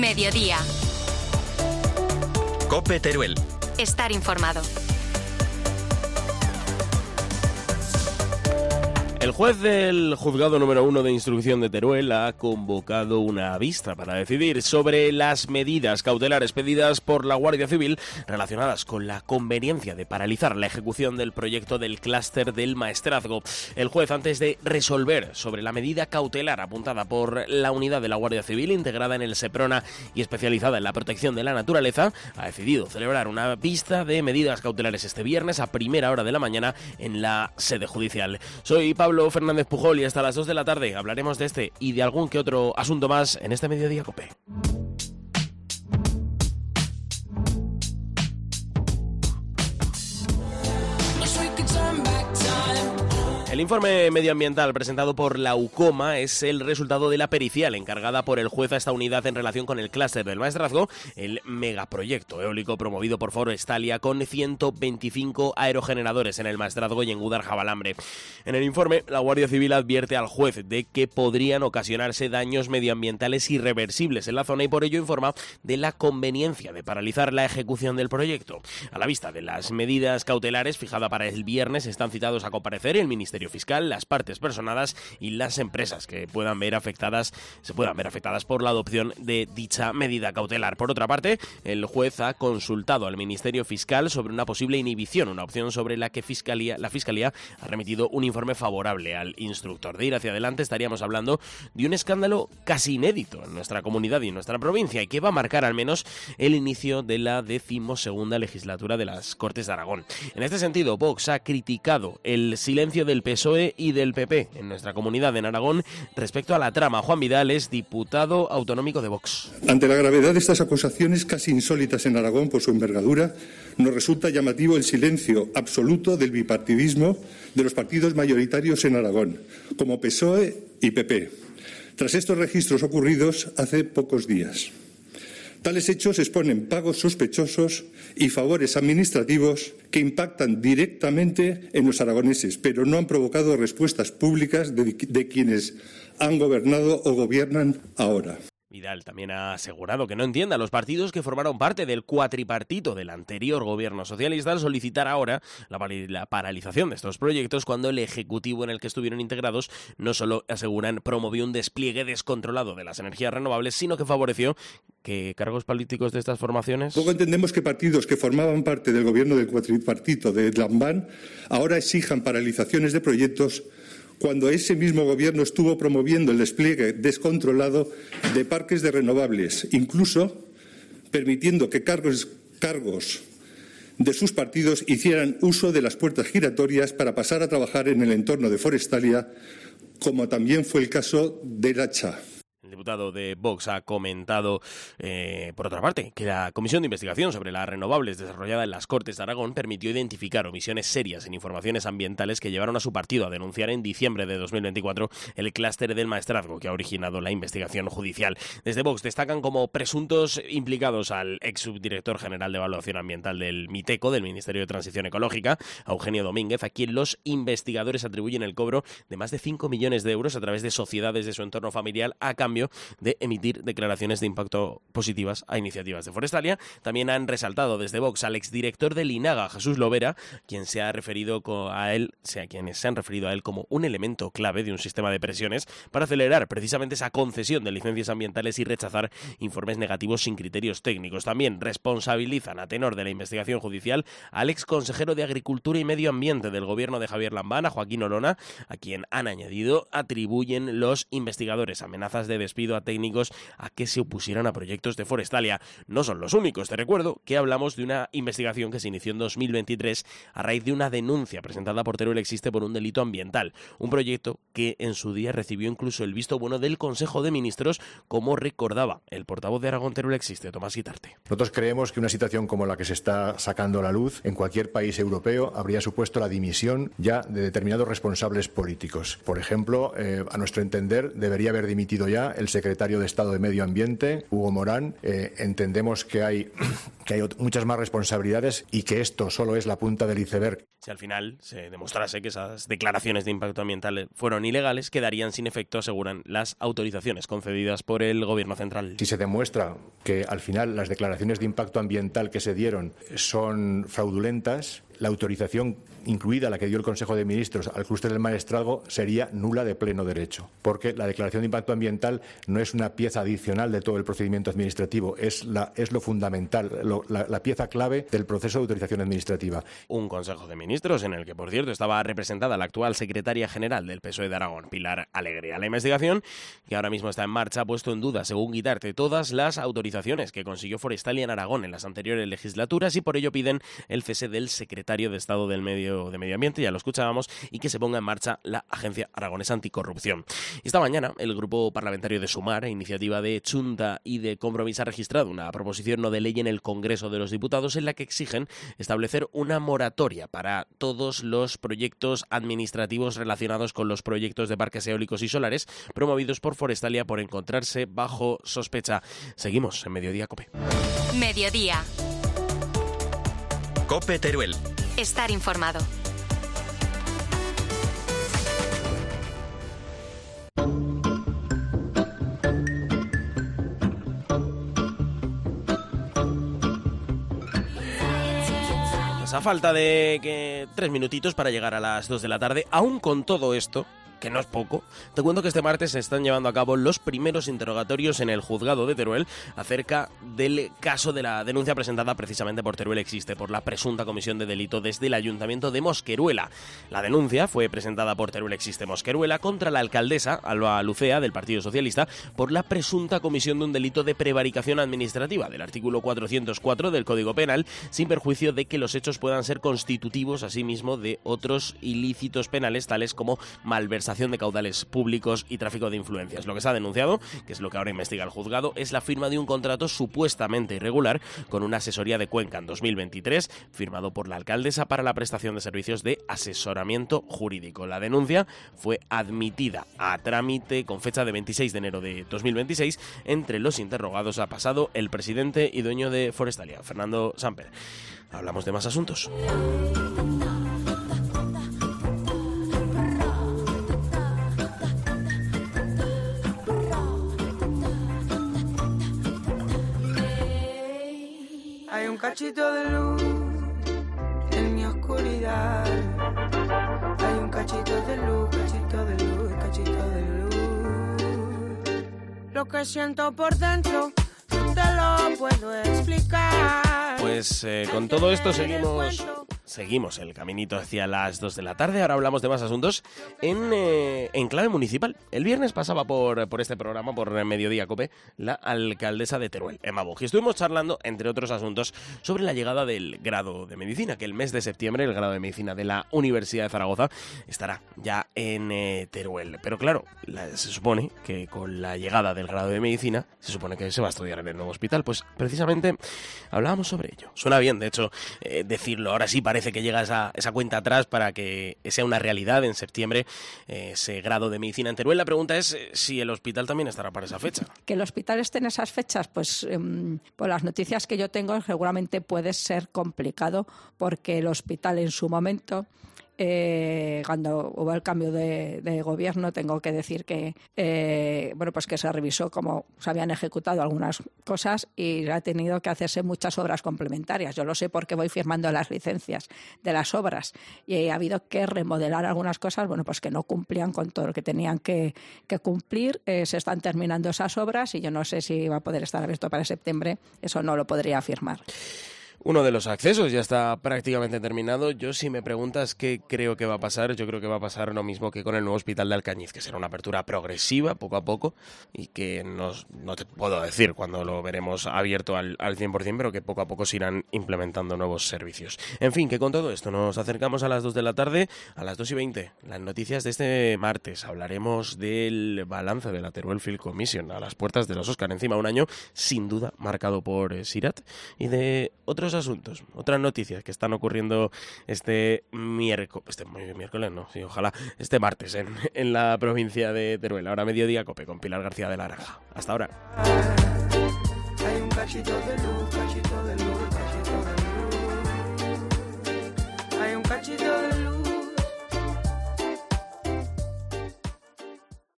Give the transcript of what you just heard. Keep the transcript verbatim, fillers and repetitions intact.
Mediodía. COPE Teruel. Estar informado. El juez del juzgado número uno de instrucción de Teruel ha convocado una vista para decidir sobre las medidas cautelares pedidas por la Guardia Civil relacionadas con la conveniencia de paralizar la ejecución del proyecto del clúster del maestrazgo. El juez, antes de resolver sobre la medida cautelar apuntada por la unidad de la Guardia Civil integrada en el SEPRONA y especializada en la protección de la naturaleza, ha decidido celebrar una vista de medidas cautelares este viernes a primera hora de la mañana en la sede judicial. Soy Pablo Fernández Pujol y hasta las dos de la tarde hablaremos de este y de algún que otro asunto más en este Mediodía COPE. El informe medioambiental presentado por la UCOMA es el resultado de la pericial encargada por el juez a esta unidad en relación con el clúster del maestrazgo, el megaproyecto eólico promovido por Forestalia con ciento veinticinco aerogeneradores en el maestrazgo y en Gúdar-Jabalambre. En el informe, la Guardia Civil advierte al juez de que podrían ocasionarse daños medioambientales irreversibles en la zona y por ello informa de la conveniencia de paralizar la ejecución del proyecto. A la vista de las medidas cautelares fijada para el viernes, están citados a comparecer el Ministerio Fiscal, las partes personadas y las empresas que puedan ver afectadas, se puedan ver afectadas por la adopción de dicha medida cautelar. Por otra parte, el juez ha consultado al Ministerio Fiscal sobre una posible inhibición, una opción sobre la que Fiscalía, la Fiscalía ha remitido un informe favorable al instructor. De ir hacia adelante estaríamos hablando de un escándalo casi inédito en nuestra comunidad y en nuestra provincia y que va a marcar al menos el inicio de la decimosegunda legislatura de las Cortes de Aragón. En este sentido, Vox ha criticado el silencio del P S O E y del P P en nuestra comunidad en Aragón respecto a la trama. Juan Vidal es diputado autonómico de Vox. Ante la gravedad de estas acusaciones casi insólitas en Aragón por su envergadura, nos resulta llamativo el silencio absoluto del bipartidismo de los partidos mayoritarios en Aragón, como P S O E y P P, tras estos registros ocurridos hace pocos días. Tales hechos exponen pagos sospechosos y favores administrativos que impactan directamente en los aragoneses, pero no han provocado respuestas públicas de, de quienes han gobernado o gobiernan ahora. Vidal también ha asegurado que no entiende a los partidos que formaron parte del cuatripartito del anterior gobierno socialista al solicitar ahora la, la paralización de estos proyectos cuando el ejecutivo en el que estuvieron integrados no solo, aseguran, promovió un despliegue descontrolado de las energías renovables, sino que favoreció que cargos políticos de estas formaciones... Luego entendemos que partidos que formaban parte del gobierno del cuatripartito de Lambán ahora exijan paralizaciones de proyectos cuando ese mismo gobierno estuvo promoviendo el despliegue descontrolado de parques de renovables, incluso permitiendo que cargos, cargos de sus partidos hicieran uso de las puertas giratorias para pasar a trabajar en el entorno de Forestalia, como también fue el caso del Hacha. El diputado de Vox ha comentado, eh, por otra parte, que la Comisión de Investigación sobre las Renovables desarrollada en las Cortes de Aragón permitió identificar omisiones serias en informaciones ambientales que llevaron a su partido a denunciar en diciembre de dos mil veinticuatro el clúster del maestrazgo que ha originado la investigación judicial. Desde Vox destacan como presuntos implicados al ex subdirector general de Evaluación Ambiental del MITECO, del Ministerio de Transición Ecológica, a Eugenio Domínguez, a quien los investigadores atribuyen el cobro de más de cinco millones de euros a través de sociedades de su entorno familiar a cambio de emitir declaraciones de impacto positivas a iniciativas de Forestalia. También han resaltado desde Vox al exdirector del INAGA, Jesús Lovera, quien se ha referido a él, o sea, quienes se han referido a él como un elemento clave de un sistema de presiones para acelerar precisamente esa concesión de licencias ambientales y rechazar informes negativos sin criterios técnicos. También responsabilizan a tenor de la investigación judicial al ex consejero de Agricultura y Medio Ambiente del gobierno de Javier Lambán, a Joaquín Olona, a quien han añadido atribuyen los investigadores amenazas de despido a técnicos a que se opusieran a proyectos de Forestalia. No son los únicos. Te recuerdo que hablamos de una investigación que se inició en dos mil veintitrés a raíz de una denuncia presentada por Teruel Existe por un delito ambiental. Un proyecto que en su día recibió incluso el visto bueno del Consejo de Ministros, como recordaba el portavoz de Aragón Teruel Existe, Tomás Guitarte. Nosotros creemos que una situación como la que se está sacando a la luz en cualquier país europeo habría supuesto la dimisión ya de determinados responsables políticos. Por ejemplo, eh, a nuestro entender, debería haber dimitido ya el secretario de Estado de Medio Ambiente, Hugo Morán. Eh, entendemos que hay, que hay muchas más responsabilidades y que esto solo es la punta del iceberg. Si al final se demostrase que esas declaraciones de impacto ambiental fueron ilegales, quedarían sin efecto, aseguran, las autorizaciones concedidas por el Gobierno central. Si se demuestra que al final las declaraciones de impacto ambiental que se dieron son fraudulentas, la autorización incluida la que dio el Consejo de Ministros al clúster del Maestrazgo sería nula de pleno derecho, porque la declaración de impacto ambiental no es una pieza adicional de todo el procedimiento administrativo, es, la, es lo fundamental, lo, la, la pieza clave del proceso de autorización administrativa. Un Consejo de Ministros en el que, por cierto, estaba representada la actual secretaria general del P S O E de Aragón, Pilar Alegría. La investigación, que ahora mismo está en marcha, ha puesto en duda, según Guitarte, todas las autorizaciones que consiguió Forestalia en Aragón en las anteriores legislaturas y por ello piden el cese del secretario de Estado del Medio, de Medio Ambiente, ya lo escuchábamos, y que se ponga en marcha la Agencia Aragonesa Anticorrupción. Esta mañana el Grupo Parlamentario de Sumar, a iniciativa de Chunta y de Compromís, ha registrado una proposición no de ley en el Congreso de los Diputados en la que exigen establecer una moratoria para todos los proyectos administrativos relacionados con los proyectos de parques eólicos y solares promovidos por Forestalia por encontrarse bajo sospecha. Seguimos en Mediodía COPE. Mediodía. COPE Teruel. Estar informado. Pues a falta de que tres minutitos para llegar a las dos de la tarde, aún con todo esto, que no es poco, te cuento que este martes se están llevando a cabo los primeros interrogatorios en el juzgado de Teruel acerca del caso de la denuncia presentada precisamente por Teruel Existe por la presunta comisión de delito desde el Ayuntamiento de Mosqueruela. La denuncia fue presentada por Teruel Existe Mosqueruela contra la alcaldesa Alba Lucea del Partido Socialista por la presunta comisión de un delito de prevaricación administrativa del artículo cuatrocientos cuatro del Código Penal, sin perjuicio de que los hechos puedan ser constitutivos asimismo de otros ilícitos penales tales como malversación de caudales públicos y tráfico de influencias. Lo que se ha denunciado, que es lo que ahora investiga el juzgado, es la firma de un contrato supuestamente irregular con una asesoría de Cuenca en dos mil veintitrés, firmado por la alcaldesa para la prestación de servicios de asesoramiento jurídico. La denuncia fue admitida a trámite con fecha de veintiséis de enero de dos mil veintiséis. Entre los interrogados ha pasado el presidente y dueño de Forestalia, Fernando Samper. Hablamos de más asuntos. Hay un cachito de luz en mi oscuridad. Hay un cachito de luz, cachito de luz, cachito de luz. Lo que siento por dentro no te lo puedo explicar. Pues eh, con todo esto seguimos seguimos el caminito hacia las dos de la tarde. Ahora hablamos de más asuntos en, eh, en clave municipal. El viernes pasaba por, por este programa, por Mediodía COPE, la alcaldesa de Teruel, Emma Bosch. Y estuvimos charlando, entre otros asuntos, sobre la llegada del grado de medicina, que el mes de septiembre el grado de medicina de la Universidad de Zaragoza estará ya en eh, Teruel. Pero claro, la, se supone que con la llegada del grado de medicina, se supone que se va a estudiar en el nuevo hospital. Pues precisamente hablábamos sobre ello. Suena bien, de hecho, eh, decirlo. Ahora sí parece que llega esa, esa cuenta atrás para que sea una realidad en septiembre eh, ese grado de medicina en Teruel. La pregunta es eh, si el hospital también estará para esa fecha. Que el hospital esté en esas fechas, pues eh, por las noticias que yo tengo seguramente puede ser complicado, porque el hospital en su momento... Eh, cuando hubo el cambio de, de gobierno, tengo que decir que eh, bueno, pues que se revisó cómo se habían ejecutado algunas cosas y ha tenido que hacerse muchas obras complementarias. Yo lo sé porque voy firmando las licencias de las obras y ha habido que remodelar algunas cosas, bueno, pues que no cumplían con todo lo que tenían que, que cumplir. Eh, se están terminando esas obras y yo no sé si va a poder estar abierto para septiembre. Eso no lo podría afirmar. Uno de los accesos ya está prácticamente terminado. Yo, si me preguntas qué creo que va a pasar, yo creo que va a pasar lo mismo que con el nuevo hospital de Alcañiz, que será una apertura progresiva, poco a poco, y que nos, no te puedo decir cuándo lo veremos abierto al, al cien por ciento, pero que poco a poco se irán implementando nuevos servicios. En fin, que con todo esto nos acercamos a las dos de la tarde, a las dos y veinte. Las noticias de este martes. Hablaremos del balance de la Teruel Film Commission a las puertas de los Oscar. Encima un año, sin duda, marcado por eh, Sirat, y de otros otros asuntos, otras noticias que están ocurriendo este miércoles, este miércoles no, sí, ojalá, este martes en, en la provincia de Teruel. Ahora mediodía, COPE con Pilar García de la Granja. Hasta ahora. Hay un cachito de luz, cachito de luz, cachito de luz. Hay un cachito de luz.